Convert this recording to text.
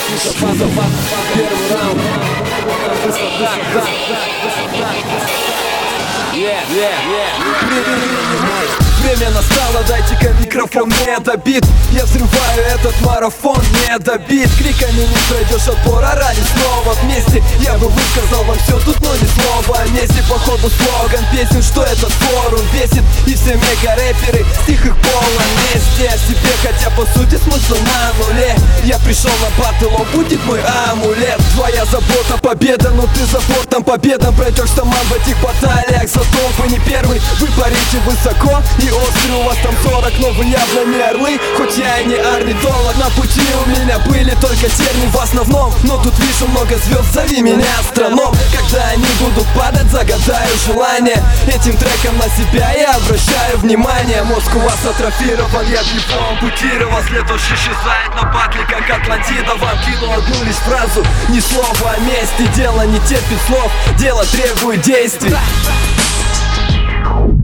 Первый раунд. Время настало, дайте-ка микрофон, мне это бит. Я взрываю этот марафон, не добит. Криками не пройдешь отбор, орали снова вместе. Я бы высказал вам все тут, но ни слова о месте. Походу слоган песен, что этот форум бесит. И все мега-рэперы, стих их полон мести о себе, хотя по сути смысл на нуле. Я пришел на баттл, он будет мой амулет. Твоя забота победа, но ты за бортом победам пройдешь сама в этих баталиях. Зато вы не первый, вы парите высоко и острый, у вас там 40, но вы явно не орлы. Хоть я и не орнитолог, на пути у меня были только терни в основном. Но тут вижу много звезд, зови меня астроном. Когда они будут падать, загадаю желание. Этим треком на себя я обращаю внимание. Мозг у вас атрофирован, я в него ампутировал. След уж исчезает на батле, как Атлантида. Вам кину одну лишь фразу, ни слова о мести. Дело не терпит слов, дело требует действий.